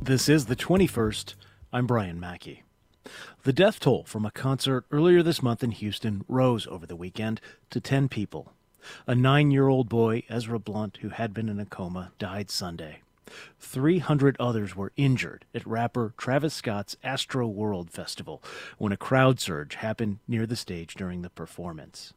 This is the 21st. I'm Brian Mackey. The death toll from a concert earlier this month in Houston rose over the weekend to 10 people. A 9-year-old boy, Ezra Blunt, who had been in a coma, died Sunday. 300 others were injured at rapper Travis Scott's Astro World Festival when a crowd surge happened near the stage during the performance.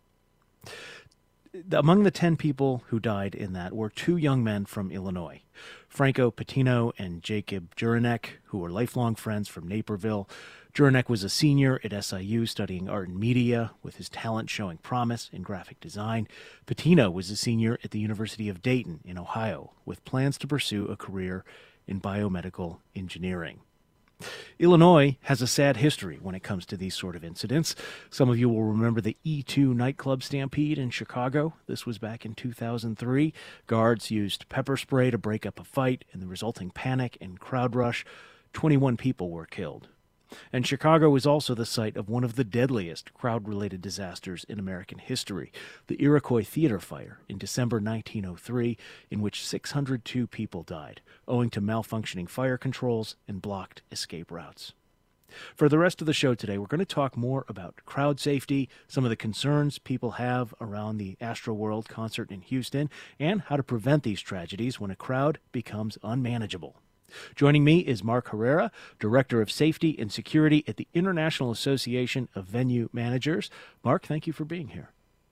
Among the 10 people who died in that were 2 young men from Illinois, Franco Patino and Jacob Juranek, who were lifelong friends from Naperville. Juranek was a senior at SIU studying art and media, with his talent showing promise in graphic design. Patino was a senior at the University of Dayton in Ohio, with plans to pursue a career in biomedical engineering. Illinois has a sad history when it comes to these sort of incidents. Some of you will remember the E2 nightclub stampede in Chicago. This was back in 2003. Guards used pepper spray to break up a fight. In the resulting panic and crowd rush, 21 people were killed. And Chicago is also the site of one of the deadliest crowd-related disasters in American history, the Iroquois Theater Fire in December 1903, in which 602 people died, owing to malfunctioning fire controls and blocked escape routes. For the rest of the show today, we're going to talk more about crowd safety, some of the concerns people have around the Astroworld concert in Houston, and how to prevent these tragedies when a crowd becomes unmanageable. Joining me is Mark Herrera, Director of Safety and Security at the International Association of Venue Managers. Mark, thank you for being here.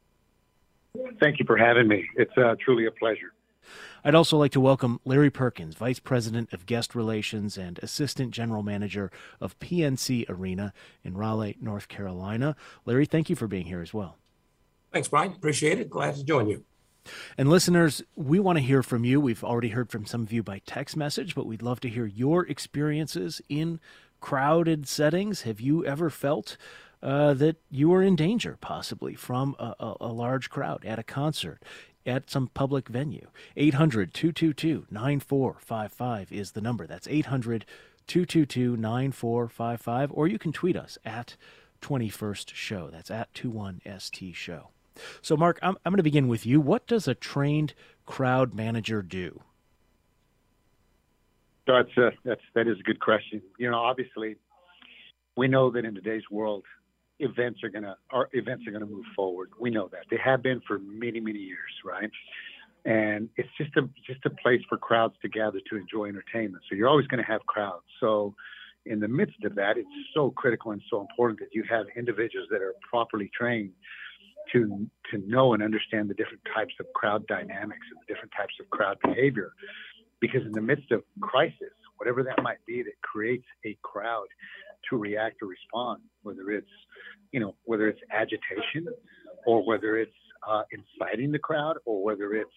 Thank you for having me. It's truly a pleasure. I'd also like to welcome Larry Perkins, Vice President of Guest Relations and Assistant General Manager of PNC Arena in Raleigh, North Carolina. Larry, thank you for being here as well. Thanks, Brian. Appreciate it. Glad to join you. And listeners, we want to hear from you. We've already heard from some of you by text message, but we'd love to hear your experiences in crowded settings. Have you ever felt that you were in danger, possibly, from a large crowd at a concert, at some public venue? 800-222-9455 is the number. That's 800-222-9455. Or you can tweet us at 21st Show. That's at 21ST Show. So, Mark, I'm going to begin with you. What does a trained crowd manager do? That is a good question. You know, obviously, we know that in today's world, events are going to move forward. We know that they have been for many, many years, right? And it's just a place for crowds to gather to enjoy entertainment. So you're always going to have crowds. So in the midst of that, it's so critical and so important that you have individuals that are properly trained to know and understand the different types of crowd dynamics and the different types of crowd behavior. Because in the midst of crisis, whatever that might be that creates a crowd to react or respond, whether it's agitation or whether it's inciting the crowd or whether it's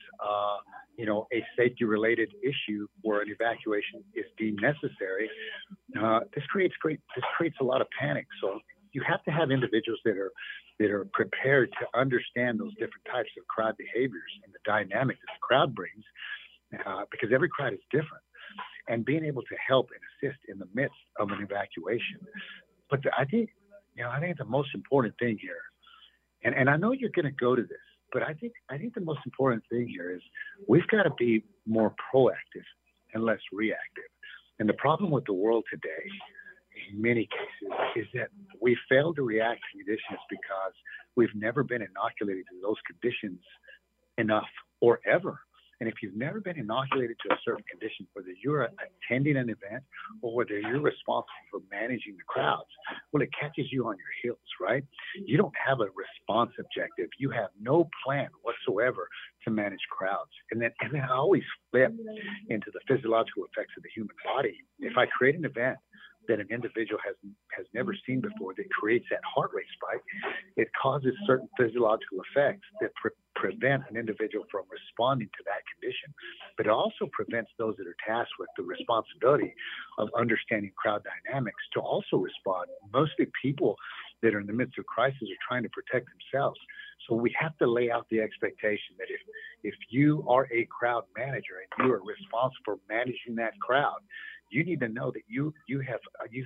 a safety related issue where an evacuation is deemed necessary, this creates a lot of panic. So you have to have individuals that are prepared to understand those different types of crowd behaviors and the dynamic that the crowd brings, because every crowd is different, and being able to help and assist in the midst of an evacuation. But I think the most important thing here, and I know you're going to go to this, but I think the most important thing here is we've got to be more proactive and less reactive. And the problem with the world today, in many cases, is that we fail to react to conditions because we've never been inoculated to those conditions enough or ever. And if you've never been inoculated to a certain condition, whether you're attending an event or whether you're responsible for managing the crowds, well, it catches you on your heels, right? You don't have a response objective. You have no plan whatsoever to manage crowds. And then I always flip into the physiological effects of the human body. If I create an event that an individual has never seen before that creates that heart rate spike, it causes certain physiological effects that prevent an individual from responding to that condition. But it also prevents those that are tasked with the responsibility of understanding crowd dynamics to also respond. Mostly people that are in the midst of crisis are trying to protect themselves. So we have to lay out the expectation that if you are a crowd manager and you are responsible for managing that crowd, you need to know that you have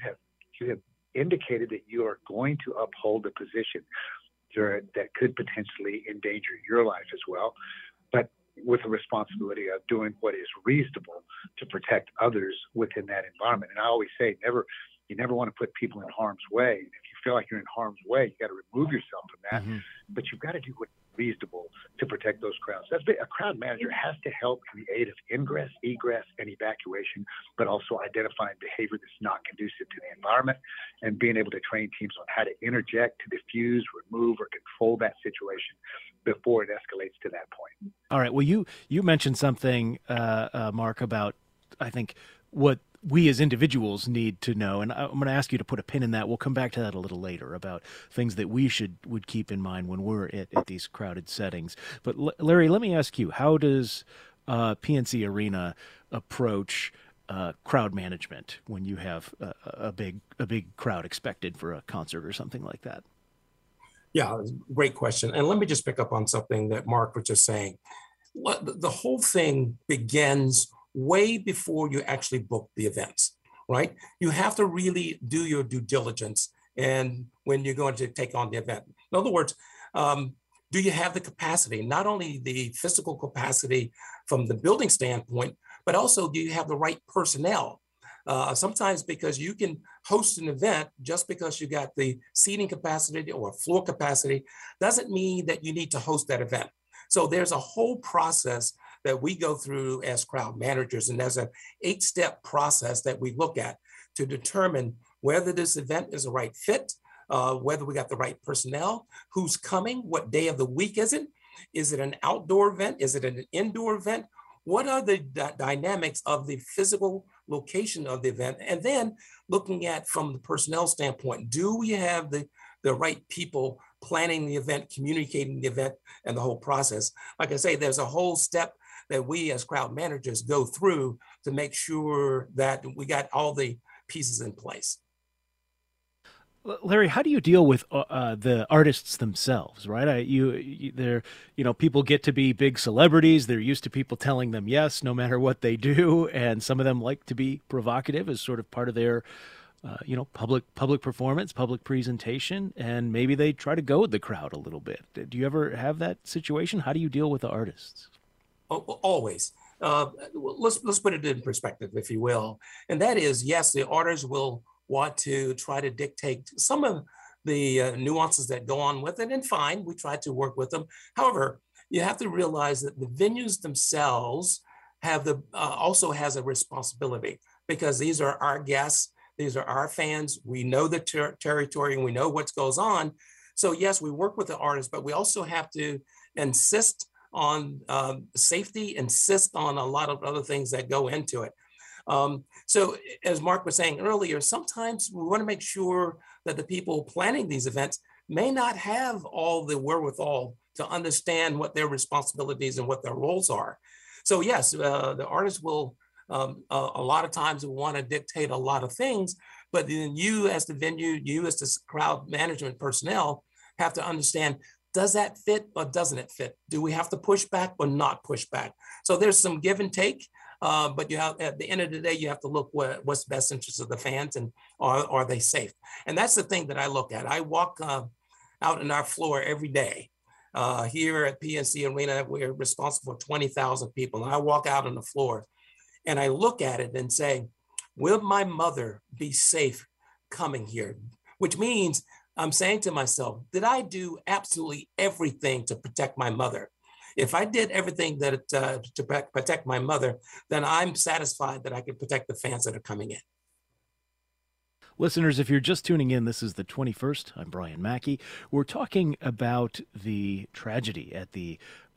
indicated that you are going to uphold a position that could potentially endanger your life as well. But with the responsibility of doing what is reasonable to protect others within that environment. And I always say, you never want to put people in harm's way. And if you feel like you're in harm's way, you got to remove yourself from that. Mm-hmm. But you've got to do what's reasonable to protect those crowds. A crowd manager has to help in the aid of ingress, egress, and evacuation, but also identifying behavior that's not conducive to the environment and being able to train teams on how to interject, to diffuse, remove, or control that situation before it escalates to that point. All right. Well, you mentioned something, Mark, about, I think, what we as individuals need to know, and I'm going to ask you to put a pin in that. We'll come back to that a little later about things that we would keep in mind when we're at these crowded settings. But Larry, let me ask you, how does PNC Arena approach crowd management when you have a big crowd expected for a concert or something like that? Yeah, great question. And let me just pick up on something that Mark was just saying. The whole thing begins way before you actually book the events, right? You have to really do your due diligence and when you're going to take on the event. In other words, do you have the capacity, not only the physical capacity from the building standpoint, but also do you have the right personnel? Sometimes because you can host an event just because you got the seating capacity or floor capacity doesn't mean that you need to host that event. So there's a whole process that we go through as crowd managers, and there's an 8-step process that we look at to determine whether this event is a right fit, whether we got the right personnel, who's coming, what day of the week is it an outdoor event, is it an indoor event, what are the dynamics of the physical location of the event, and then looking at from the personnel standpoint, do we have the right people planning the event, communicating the event, and the whole process. Like I say, there's a whole step that we as crowd managers go through to make sure that we got all the pieces in place. Larry, how do you deal with the artists themselves? Right, people get to be big celebrities. They're used to people telling them yes, no matter what they do, and some of them like to be provocative as sort of part of their, public performance, public presentation, and maybe they try to go with the crowd a little bit. Do you ever have that situation? How do you deal with the artists? Always. Let's put it in perspective, if you will, and that is, yes, the artists will want to try to dictate some of the nuances that go on with it, and fine, we try to work with them. However, you have to realize that the venues themselves have also has a responsibility, because these are our guests, these are our fans. We know the territory and we know what goes on. So yes, we work with the artists, but we also have to insist on safety, insist on a lot of other things that go into it. So as Mark was saying earlier, sometimes we want to make sure that the people planning these events may not have all the wherewithal to understand what their responsibilities and what their roles are. So yes, the artists will a lot of times want to dictate a lot of things, but then you as the venue, you as the crowd management personnel have to understand, does that fit or doesn't it fit? Do we have to push back or not push back? So there's some give and take, but you have, at the end of the day, you have to look what's the best interest of the fans and are they safe? And that's the thing that I look at. I walk out in our floor every day. Here at PNC Arena, we're responsible for 20,000 people. And I walk out on the floor and I look at it and say, will my mother be safe coming here? Which means I'm saying to myself, did I do absolutely everything to protect my mother? If I did everything that to protect my mother, then I'm satisfied that I can protect the fans that are coming in. Listeners, if you're just tuning in, this is the 21st. I'm Brian Mackey. We're talking about the tragedy at the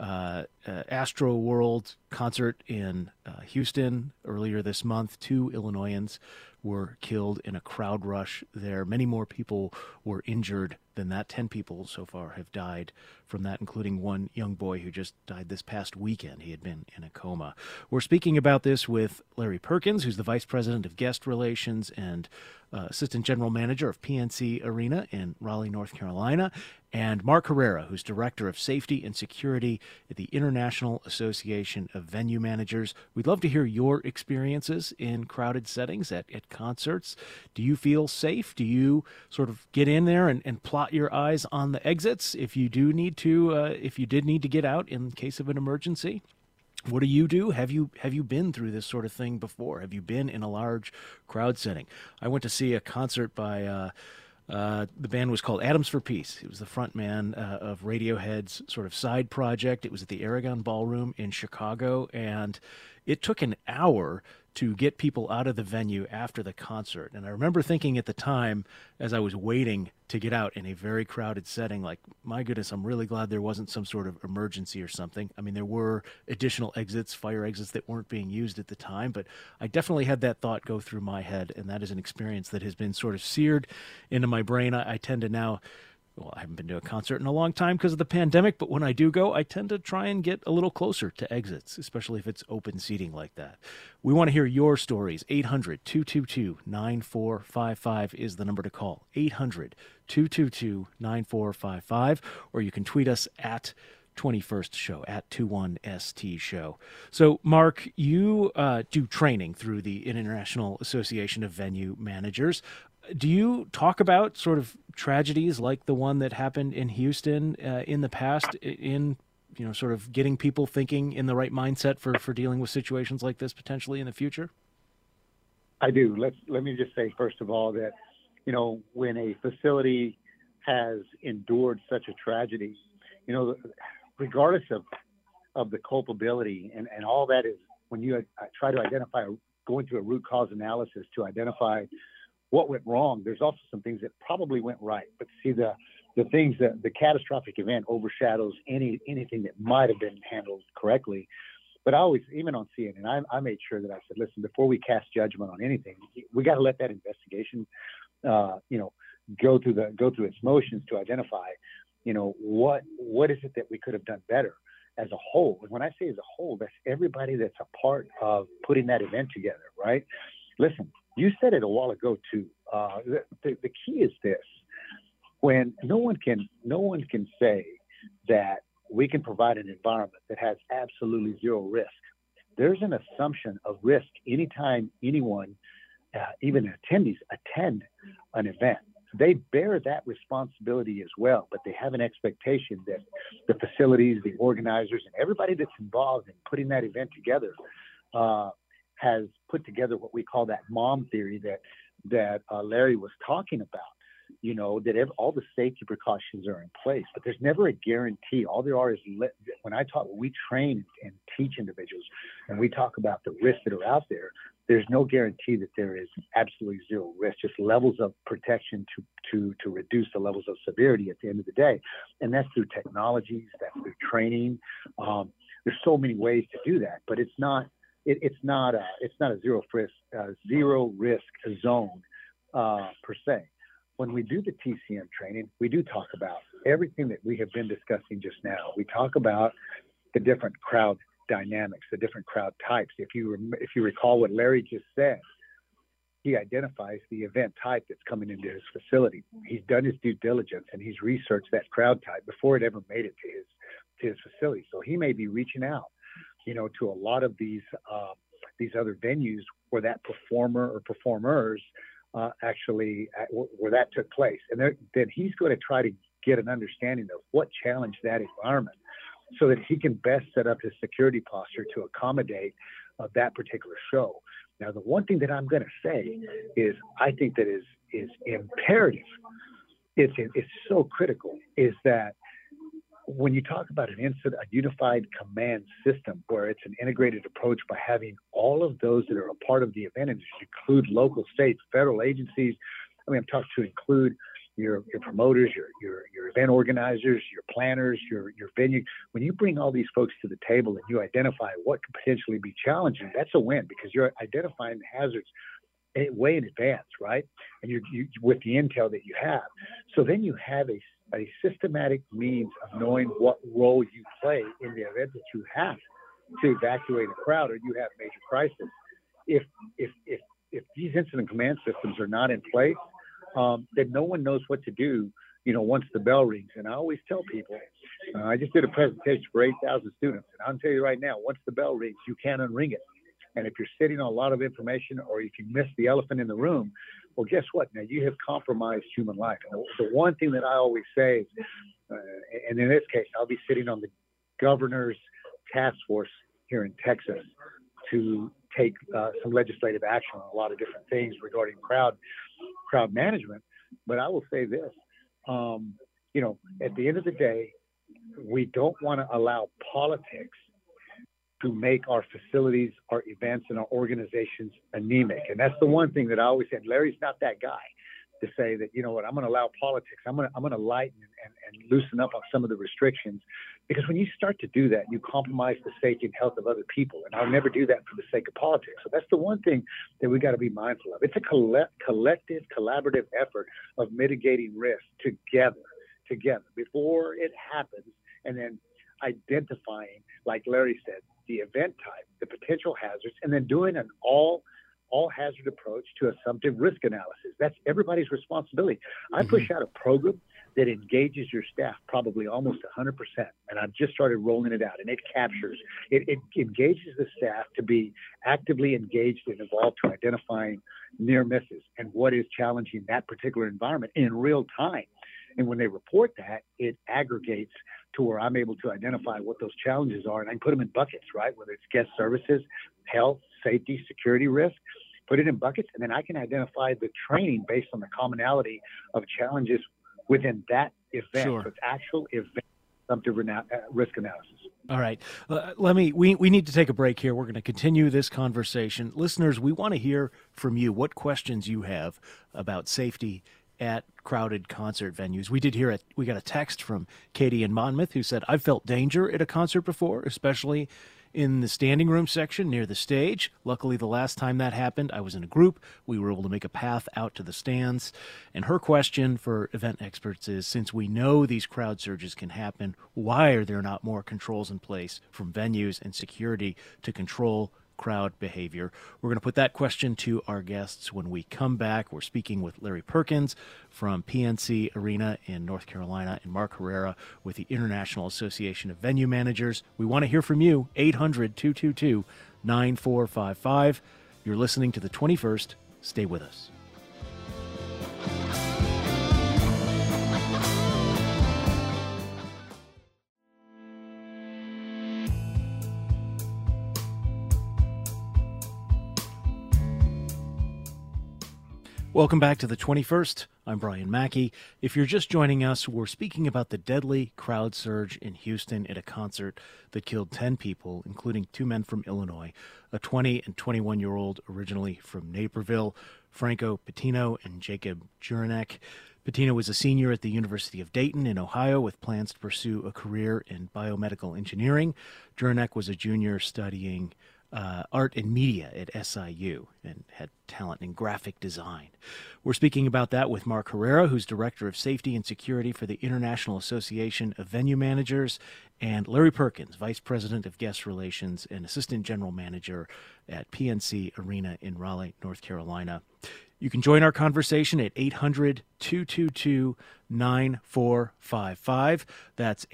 Astro World concert in Houston earlier this month. 2 Illinoisans were killed in a crowd rush there. Many more people were injured than that. 10 people so far have died from that, including one young boy who just died this past weekend. He had been in a coma. We're speaking about this with Larry Perkins, who's the Vice President of Guest Relations and Assistant General Manager of PNC Arena in Raleigh, North Carolina, and Mark Herrera, who's Director of Safety and Security at the International Association of Venue Managers. We'd love to hear your experiences in crowded settings at concerts. Do you feel safe? Do you sort of get in there and plot your eyes on the exits if you do need to, if you did need to get out in case of an emergency? What do you do? Have you been through this sort of thing before? Have you been in a large crowd setting? I went to see a concert by the band was called Atoms for Peace. He was the front man of Radiohead's sort of side project. It was at the Aragon Ballroom in Chicago, and it took an hour to get people out of the venue after the concert. And I remember thinking at the time, as I was waiting to get out in a very crowded setting, like, my goodness, I'm really glad there wasn't some sort of emergency or something. I mean, there were additional exits, fire exits that weren't being used at the time, but I definitely had that thought go through my head, and that is an experience that has been sort of seared into my brain. I tend to now, well, I haven't been to a concert in a long time because of the pandemic, but when I do go, I tend to try and get a little closer to exits, especially if it's open seating like that. We want to hear your stories. 800-222-9455 is the number to call. 800-222-9455, or you can tweet us at 21st Show, at 21ST Show. So, Mark, you do training through the International Association of Venue Managers. Do you talk about sort of tragedies like the one that happened in Houston in the past, in sort of getting people thinking in the right mindset for dealing with situations like this potentially in the future? I do. Let me just say, first of all, that when a facility has endured such a tragedy, regardless of the culpability and all that is, when you try to identify, going through a root cause analysis to identify what went wrong, there's also some things that probably went right. But see, the things that the catastrophic event overshadows anything that might have been handled correctly. But I always, even on CNN, I made sure that I said, listen, before we cast judgment on anything, we got to let that investigation, go through its motions to identify, what is it that we could have done better as a whole. And when I say as a whole, that's everybody that's a part of putting that event together, right? Listen, you said it a while ago too. The key is this: when no one can say that we can provide an environment that has absolutely zero risk. There's an assumption of risk anytime anyone, even attendees, attend an event. They bear that responsibility as well, but they have an expectation that the facilities, the organizers, and everybody that's involved in putting that event together has put together what we call that MOM theory that Larry was talking about. That all the safety precautions are in place, but there's never a guarantee. All there are is, when we train and teach individuals, and we talk about the risks that are out there, there's no guarantee that there is absolutely zero risk, just levels of protection to reduce the levels of severity at the end of the day. And that's through technologies, that's through training. There's so many ways to do that, but it's not a zero risk zone per se. When we do the TCM training, we do talk about everything that we have been discussing just now. We talk about the different crowd dynamics, the different crowd types. If you recall what Larry just said, he identifies the event type that's coming into his facility. He's done his due diligence and he's researched that crowd type before it ever made it to his facility. So he may be reaching out, to a lot of these other venues where that performer or performers where that took place. And then he's going to try to get an understanding of what challenged that environment so that he can best set up his security posture to accommodate that particular show. Now, the one thing that I'm going to say is I think that is imperative. It's so critical is that when you talk about a unified command system where it's an integrated approach by having all of those that are a part of the event, and include local, state, federal agencies. I'm talking to include your promoters, your event organizers, your planners, your venue. When you bring all these folks to the table and you identify what could potentially be challenging, that's a win because you're identifying the hazards way in advance, right? And you with the intel that you have. So then you have a systematic means of knowing what role you play in the event that you have to evacuate a crowd or you have major crisis. If these incident command systems are not in place, then no one knows what to do, once the bell rings. And I always tell people, I just did a presentation for 8,000 students, and I'll tell you right now, once the bell rings, you can't unring it. And if you're sitting on a lot of information or if you miss the elephant in the room, well, guess what? Now you have compromised human life. And the one thing that I always say is, and in this case, I'll be sitting on the governor's task force here in Texas to take some legislative action on a lot of different things regarding crowd management. But I will say this, at the end of the day, we don't want to allow politics to make our facilities, our events, and our organizations anemic. And that's the one thing that I always said. Larry's not that guy to say that, I'm going to allow politics. I'm going to lighten and loosen up on some of the restrictions, because when you start to do that, you compromise the safety and health of other people. And I'll never do that for the sake of politics. So that's the one thing that we got to be mindful of. It's a collective, collaborative effort of mitigating risk together before it happens, and then identifying, like Larry said, the event type, the potential hazards, and then doing an all hazard approach to assumptive risk analysis. That's everybody's responsibility. I push out a program that engages your staff probably almost 100%, and I've just started rolling it out, and it engages the staff to be actively engaged and involved to identifying near misses and what is challenging that particular environment in real time. And when they report that, it aggregates to where I'm able to identify what those challenges are, and I can put them in buckets, right? Whether it's guest services, health, safety, security risk, put it in buckets, and then I can identify the training based on the commonality of challenges within that event. Sure. So it's actual event assumptive risk analysis. All right. We need to take a break here. We're going to continue this conversation. Listeners, we want to hear from you what questions you have about safety at crowded concert venues. We got a text from Katie in Monmouth who said, I've felt danger at a concert before, especially in the standing room section near the stage. Luckily, the last time that happened, I was in a group. We were able to make a path out to the stands. And her question for event experts is, since we know these crowd surges can happen, why are there not more controls in place from venues and security to control crowd behavior? We're going to put that question to our guests when we come back. We're speaking with Larry Perkins from PNC Arena in North Carolina and Mark Herrera with the International Association of Venue Managers. We want to hear from you. 800-222-9455. You're listening to the 21st. Stay with us. Welcome back to the 21st. I'm Brian Mackey. If you're just joining us, we're speaking about the deadly crowd surge in Houston at a concert that killed 10 people, including 2 men from Illinois, a 20 and 21-year-old originally from Naperville, Franco Patino and Jacob Juranek. Patino was a senior at the University of Dayton in Ohio with plans to pursue a career in biomedical engineering. Juranek was a junior studying art and media at SIU and had talent in graphic design. We're speaking about that with Mark Herrera, who's Director of Safety and Security for the International Association of Venue Managers, and Larry Perkins, Vice President of Guest Relations and Assistant General Manager at PNC Arena in Raleigh, North Carolina. You can join our conversation at 800-222-9455. That's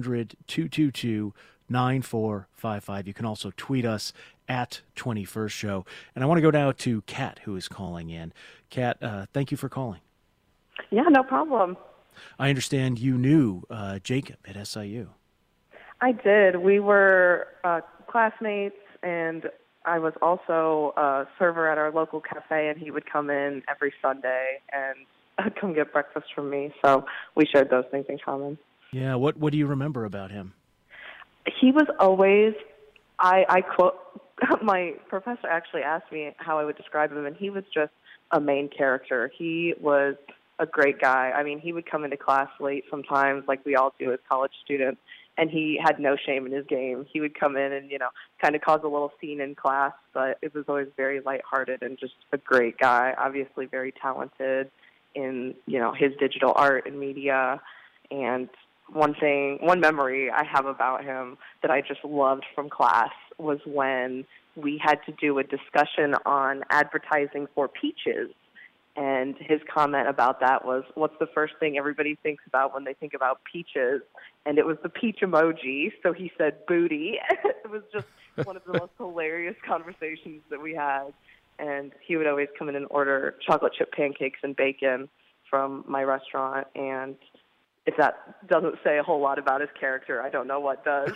800-222-9455. You can also tweet us at 21st Show. And I want to go now to Kat, who is calling in. Kat, thank you for calling. Yeah, no problem. I understand you knew Jacob at SIU. I did. We were classmates, and I was also a server at our local cafe, and he would come in every Sunday and come get breakfast from me. So we shared those things in common. Yeah, what do you remember about him? He was always, I quote, my professor actually asked me how I would describe him, and he was just a main character. He was a great guy. I mean, he would come into class late sometimes, like we all do as college students, and he had no shame in his game. He would come in and, kind of cause a little scene in class, but it was always very lighthearted and just a great guy, obviously very talented in, his digital art and media. And one memory I have about him that I just loved from class was when we had to do a discussion on advertising for peaches. And his comment about that was, what's the first thing everybody thinks about when they think about peaches? And it was the peach emoji. So he said booty. It was just one of the most hilarious conversations that we had. And he would always come in and order chocolate chip pancakes and bacon from my restaurant. And if that doesn't say a whole lot about his character, I don't know what does.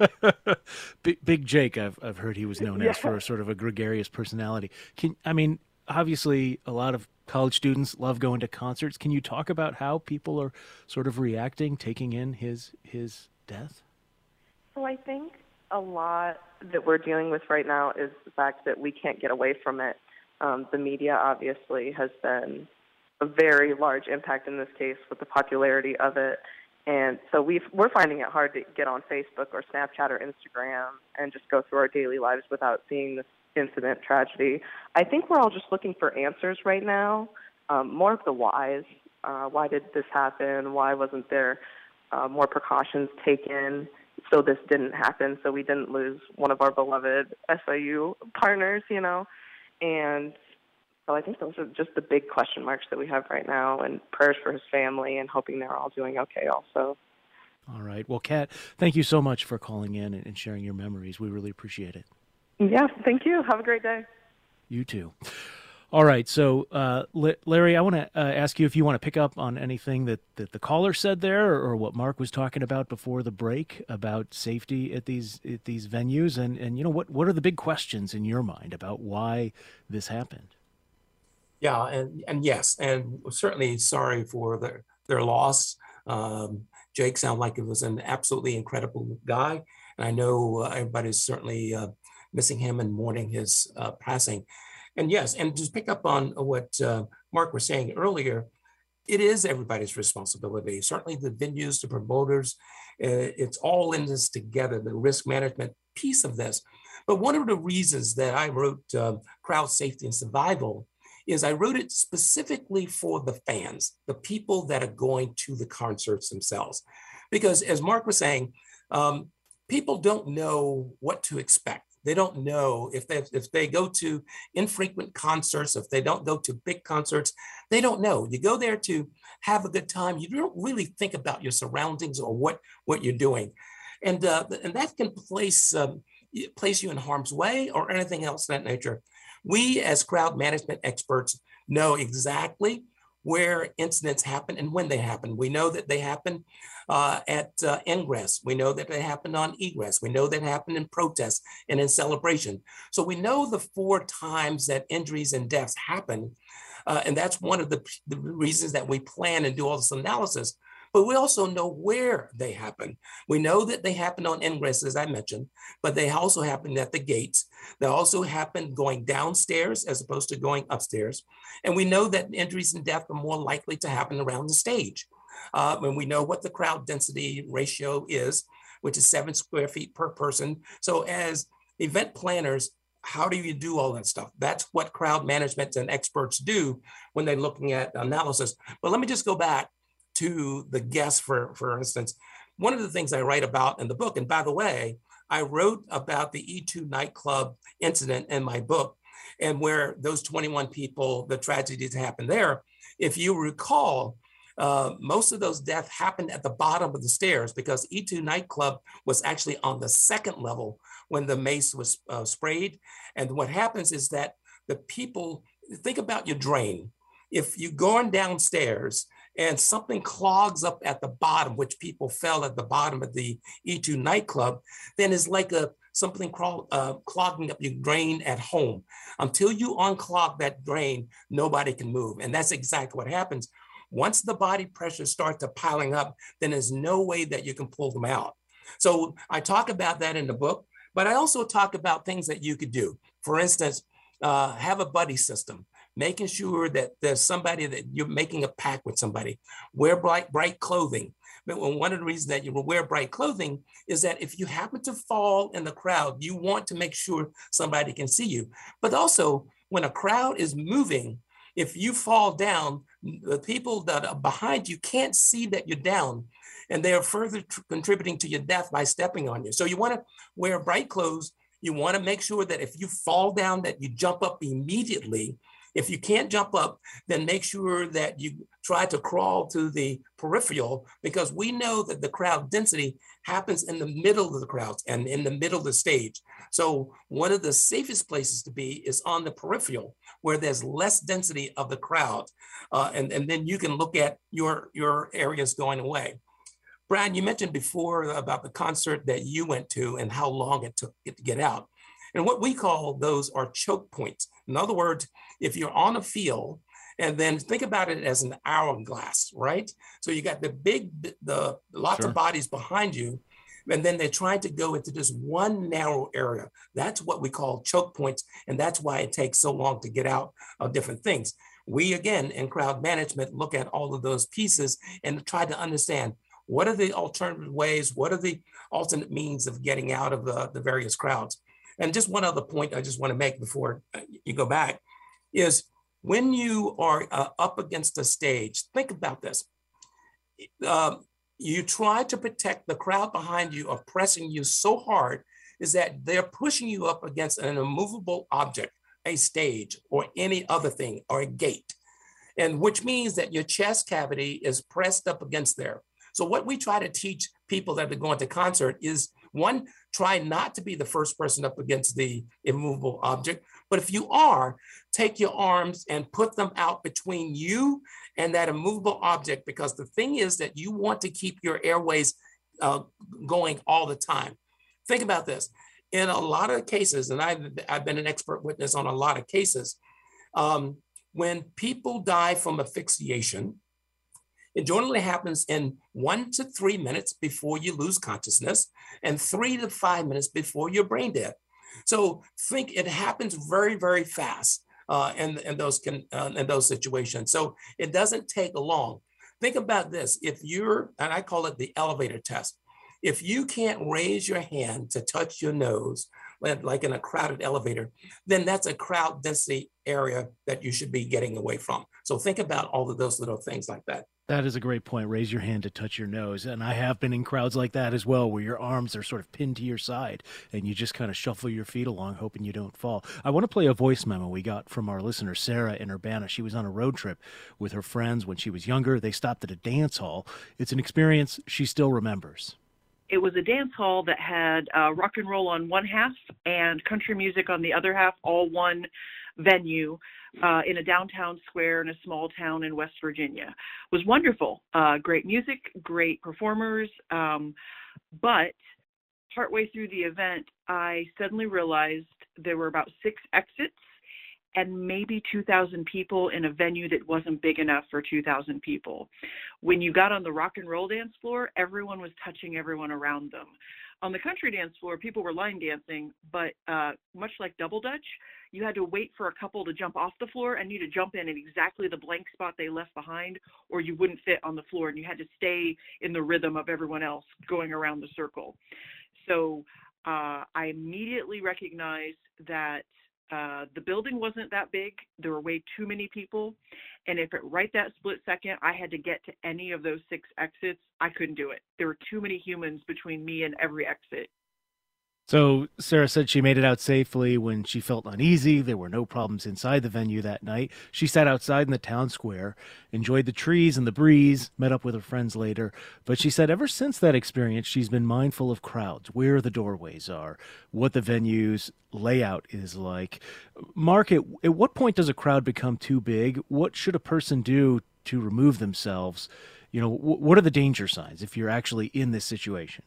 Big Jake, I've heard he was known as for sort of a gregarious personality. Obviously, a lot of college students love going to concerts. Can you talk about how people are sort of reacting, taking in his death? So I think a lot that we're dealing with right now is the fact that we can't get away from it. The media obviously has been a very large impact in this case with the popularity of it. And so we're finding it hard to get on Facebook or Snapchat or Instagram and just go through our daily lives without seeing this incident, tragedy. I think we're all just looking for answers right now, more of the whys. Why did this happen? Why wasn't there more precautions taken so this didn't happen, so we didn't lose one of our beloved SIU partners, And so I think those are just the big question marks that we have right now, and prayers for his family and hoping they're all doing okay also. All right. Well, Kat, thank you so much for calling in and sharing your memories. We really appreciate it. Yeah, thank you. Have a great day. You too. All right. So, Larry, I want to ask you if you want to pick up on anything that the caller said there, or what Mark was talking about before the break about safety at these venues, and what are the big questions in your mind about why this happened? Yeah, and yes, and certainly sorry for their loss. Jake sounded like it was an absolutely incredible guy, and I know everybody's certainly missing him and mourning his passing. And yes, and to pick up on what Mark was saying earlier, it is everybody's responsibility. Certainly the venues, the promoters, it's all in this together, the risk management piece of this. But one of the reasons that I wrote Crowd Safety and Survival is I wrote it specifically for the fans, the people that are going to the concerts themselves. Because as Mark was saying, people don't know what to expect. They don't know if they go to infrequent concerts, if they don't go to big concerts, they don't know. You go there to have a good time. You don't really think about your surroundings or what you're doing. And that can place you in harm's way or anything else of that nature. We as crowd management experts know exactly where incidents happen and when they happen. We know that they happen at ingress. We know that they happen on egress. We know that happen in protest and in celebration. So we know the 4 times that injuries and deaths happen. And that's one of the reasons that we plan and do all this analysis. But we also know where they happen. We know that they happen on ingress, as I mentioned, but they also happen at the gates. They also happen going downstairs as opposed to going upstairs. And we know that injuries and death are more likely to happen around the stage. And we know what the crowd density ratio is, which is 7 square feet per person. So as event planners, how do you do all that stuff? That's what crowd management and experts do when they're looking at analysis. But let me just go back to the guests, for instance. One of the things I write about in the book, and by the way, I wrote about the E2 nightclub incident in my book, and where those 21 people, the tragedies happened there. If you recall, most of those deaths happened at the bottom of the stairs because E2 nightclub was actually on the 2nd level when the mace was sprayed. And what happens is that the people, think about your drain. If you're going downstairs and something clogs up at the bottom, which people fell at the bottom of the E2 nightclub, then it's like something clogging up your drain at home. Until you unclog that drain, nobody can move. And that's exactly what happens. Once the body pressure starts to piling up, then there's no way that you can pull them out. So I talk about that in the book, but I also talk about things that you could do. For instance, have a buddy system. Making sure that there's somebody that you're making a pact with somebody. Wear bright clothing. But one of the reasons that you wear bright clothing is that if you happen to fall in the crowd, you want to make sure somebody can see you. But also, when a crowd is moving, if you fall down, the people that are behind you can't see that you're down, and they are further contributing to your death by stepping on you. So you want to wear bright clothes. You want to make sure that if you fall down, that you jump up immediately. If you can't jump up, then make sure that you try to crawl to the peripheral, because we know that the crowd density happens in the middle of the crowd and in the middle of the stage. So one of the safest places to be is on the peripheral, where there's less density of the crowd. And then you can look at your areas going away. Brian, you mentioned before about the concert that you went to and how long it took it to get out. And what we call those are choke points. In other words, if you're on a field, and then think about it as an hourglass, right? So you got the lots of bodies behind you, and then they're trying to go into this one narrow area. That's what we call choke points, and that's why it takes so long to get out of different things. We, again, in crowd management, look at all of those pieces and try to understand what are the alternative ways, what are the alternate means of getting out of the various crowds. And just one other point I just want to make before you go back is when you are up against a stage, think about this. You try to protect the crowd behind you are pressing you so hard is that they're pushing you up against an immovable object, a stage or any other thing or a gate, and which means that your chest cavity is pressed up against there. So what we try to teach people that are going to concert is, one, try not to be the first person up against the immovable object. But if you are, take your arms and put them out between you and that immovable object, because the thing is that you want to keep your airways going all the time. Think about this. In a lot of cases, and I've been an expert witness on a lot of cases, when people die from asphyxiation, it generally happens in 1 to 3 minutes before you lose consciousness and 3 to 5 minutes before you're brain dead. So think it happens very, very fast in those situations. So it doesn't take long. Think about this. If you're, and I call it the elevator test, if you can't raise your hand to touch your nose, like in a crowded elevator, then that's a crowd density area that you should be getting away from. So think about all of those little things like that. That is a great point. Raise your hand to touch your nose. And I have been in crowds like that as well, where your arms are sort of pinned to your side and you just kind of shuffle your feet along, hoping you don't fall. I want to play a voice memo we got from our listener, Sarah in Urbana. She was on a road trip with her friends when she was younger. They stopped at a dance hall. It's an experience she still remembers. It was a dance hall that had rock and roll on one half and country music on the other half, all one venue in a downtown square in a small town in West Virginia. It was wonderful. Great music, great performers. But partway through the event, I suddenly realized there were about 6 exits and maybe 2,000 people in a venue that wasn't big enough for 2,000 people. When you got on the rock and roll dance floor, everyone was touching everyone around them. On the country dance floor, people were line dancing, but much like Double Dutch, you had to wait for a couple to jump off the floor and you to jump in exactly the blank spot they left behind, or you wouldn't fit on the floor, and you had to stay in the rhythm of everyone else going around the circle. So I immediately recognized that the building wasn't that big. There were way too many people. And if at right that split second I had to get to any of those 6 exits, I couldn't do it. There were too many humans between me and every exit. So Sarah said she made it out safely when she felt uneasy. There were no problems inside the venue that night. She sat outside in the town square, enjoyed the trees and the breeze, met up with her friends later. But she said ever since that experience, she's been mindful of crowds, where the doorways are, what the venue's layout is like. Mark, at what point does a crowd become too big? What should a person do to remove themselves? You know, what are the danger signs if you're actually in this situation?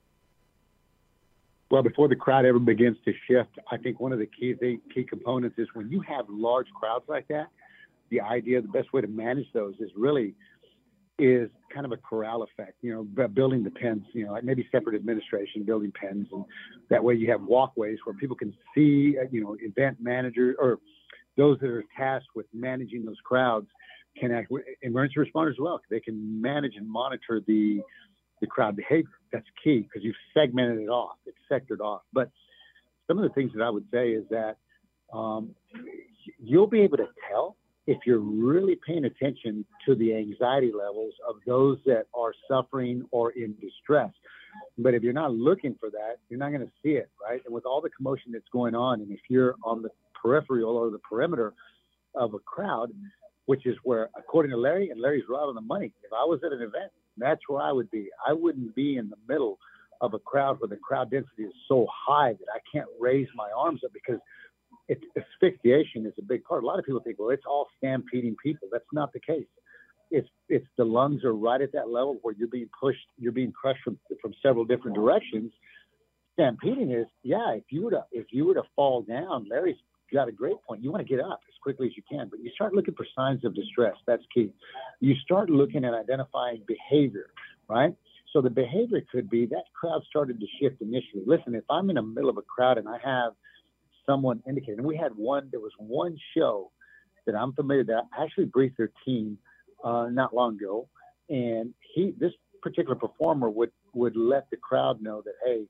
Well, before the crowd ever begins to shift, I think one of the key components is when you have large crowds like that, the idea, the best way to manage those is kind of a corral effect, you know, building the pens, you know, like maybe separate administration, building pens. And that way you have walkways where people can see, you know, event managers or those that are tasked with managing those crowds can act, emergency responders as well. They can manage and monitor the crowd behavior. That's key because you've segmented it off. It's sectored off. But some of the things that I would say is that you'll be able to tell if you're really paying attention to the anxiety levels of those that are suffering or in distress. But if you're not looking for that, you're not going to see it, right? And with all the commotion that's going on, and if you're on the peripheral or the perimeter, of a crowd, which is where, according to Larry, and Larry's right on the money, if I was at an event, that's where I would be. I wouldn't be in the middle of a crowd where the crowd density is so high that I can't raise my arms up, because asphyxiation is a big part. A lot of people think, well, it's all stampeding people. That's not the case. It's the lungs are right at that level where you're being pushed, you're being crushed from several different directions. Stampeding is, yeah, if you were to fall down, Larry's got a great point. You want to get up as quickly as you can, but you start looking for signs of distress. That's key. You start looking at identifying behavior, right? So the behavior could be that crowd started to shift initially. Listen, if I'm in the middle of a crowd and I have someone indicated, and there was one show that I'm familiar that I actually briefed their team not long ago, and this particular performer would let the crowd know that, hey,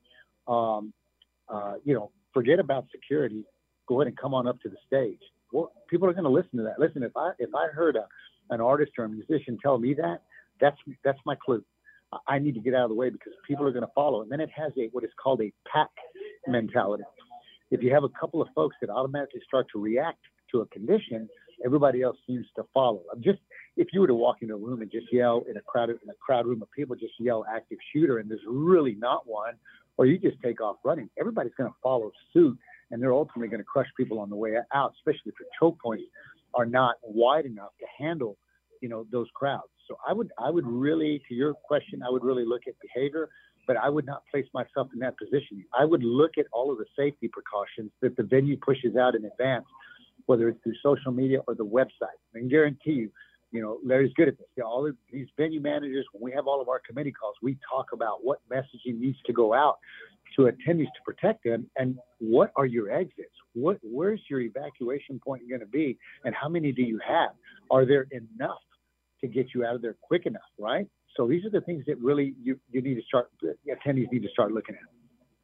forget about security, go ahead and come on up to the stage. Well, people are going to listen to that. Listen, if I heard an artist or a musician tell me that, that's my clue. I need to get out of the way, because people are going to follow. And then it has what is called a pack mentality. If you have a couple of folks that automatically start to react to a condition, everybody else seems to follow. If you were to walk into a room and just yell in a crowd room of people, just yell active shooter, and there's really not one, or you just take off running, everybody's going to follow suit, and they're ultimately going to crush people on the way out, especially if your choke points are not wide enough to handle, those crowds. So I would really, to your question, I would really look at behavior, but I would not place myself in that position. I would look at all of the safety precautions that the venue pushes out in advance, whether it's through social media or the website. I can guarantee you, Larry's good at this. All of these venue managers, when we have all of our committee calls, we talk about what messaging needs to go out to attendees to protect them, and what are your exits? Where's your evacuation point going to be, and how many do you have? Are there enough to get you out of there quick enough, right? So these are the things that really attendees need to start looking at.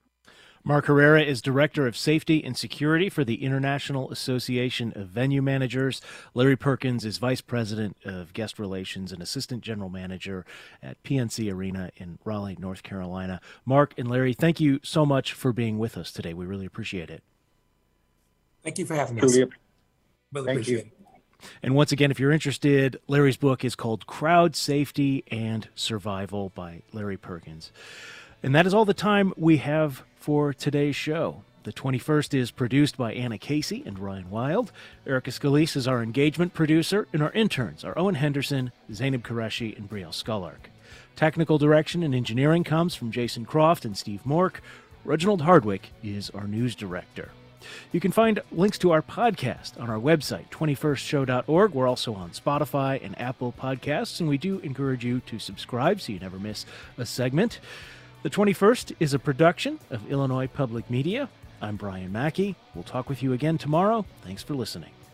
Mark Herrera is Director of Safety and Security for the International Association of Venue Managers. Larry Perkins is Vice President of Guest Relations and Assistant General Manager at PNC Arena in Raleigh, North Carolina. Mark and Larry, thank you so much for being with us today. We really appreciate it. Thank you for having us. Really appreciate it. And once again, if you're interested, Larry's book is called Crowd Safety and Survival by Larry Perkins. And that is all the time we have for today's show. The 21st is produced by Anna Casey and Ryan Wild. Erica Scalise is our engagement producer, and our interns are Owen Henderson, Zainab Qureshi, and Brielle Skollark. Technical direction and engineering comes from Jason Croft and Steve Mork. Reginald Hardwick is our news director. You can find links to our podcast on our website, 21stshow.org. We're also on Spotify and Apple Podcasts, and we do encourage you to subscribe so you never miss a segment. The 21st is a production of Illinois Public Media. I'm Brian Mackey. We'll talk with you again tomorrow. Thanks for listening.